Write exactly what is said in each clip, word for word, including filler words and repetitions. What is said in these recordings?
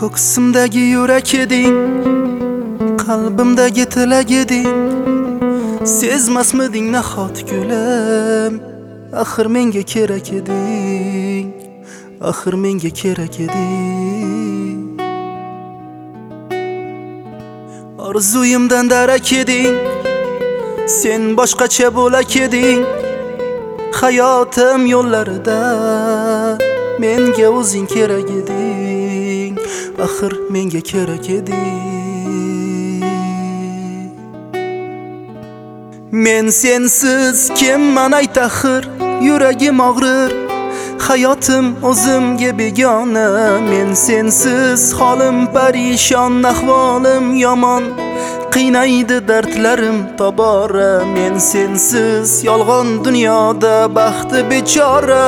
Ko'ksimdagi yurak eding, qalbimdagi tilak eding. Sezmasmiding nahot gulim, axir menga kerak eding, axir menga kerak eding. Orzuyimdan darak eding, sen boshqacha bo'lak eding. Hayotim yo'llarida menga o'zing kerak eding, axir menga kerak eding. Men sensiz kimman ayt axir, yuragim og'rir, hayotim o'zimga begona. Men sensiz holim parishon, ahvolim yomon, qiynaydi dardlarim tobora. Men sensiz yolg'on dunyoda baxti bechora.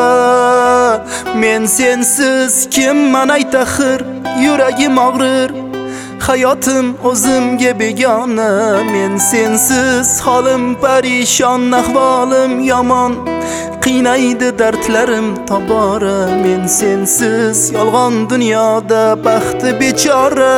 Men sensiz kimman ayt axir, yuragim og'rir, hayotim o'zimga begona. Men sensiz holim parishon, ahvolim yomon, qiynaydi dardlarim tobora. Men sensiz yolg'on dunyoda baxti bechora.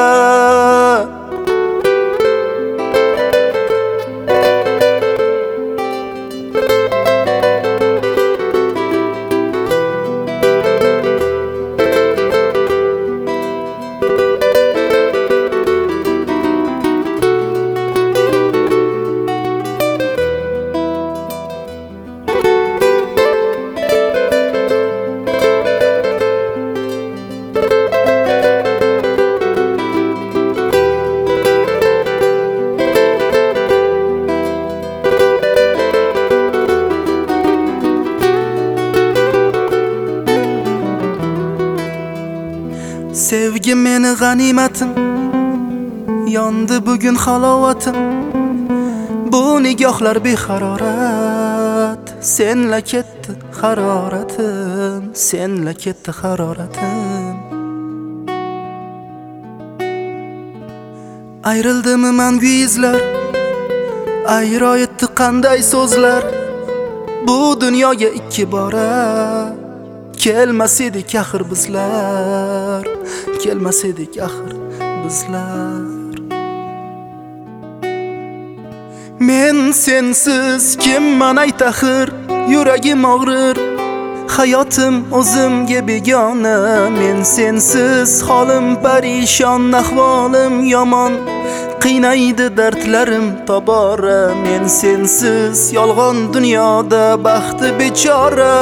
Sevgi meni g'animatim, yondi bugun halovatim. Bu nigohlar beharorat, senla ketdi haroratim, senla ketdi haroratim. Ayrildimi mangu izlar, ayro etdi qanday so'zlar. Bu dunyoga ikki bora kelmas edik axir bizlar, kelmas edik axir bizlar. Men sensiz kimman ayt axir, yuragim og'rir, hayotim o'zimga begona. Men sensiz holim parishon, ahvolim yomon, qiynaydi dardlarim tobora. Men sensiz yolg'on dunyoda baxti bechora.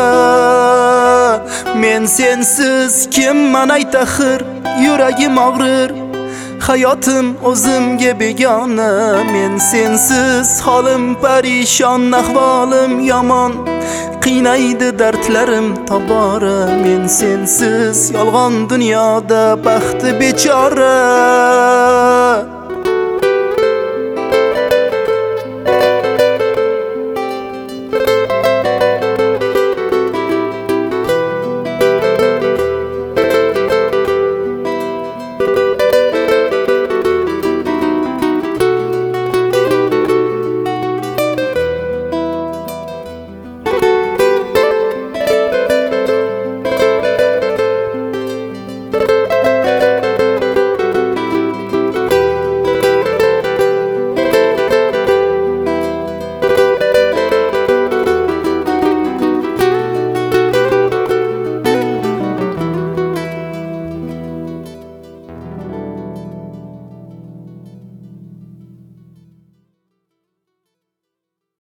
Men sensiz kimman ayt axir, yuragim og'rir, hayotim o'zimga begona. Men sensiz holim parishon, ahvolim yomon, qiynaydi dardlarim tobora. Men sensiz yolg'on dunyoda baxti bechora.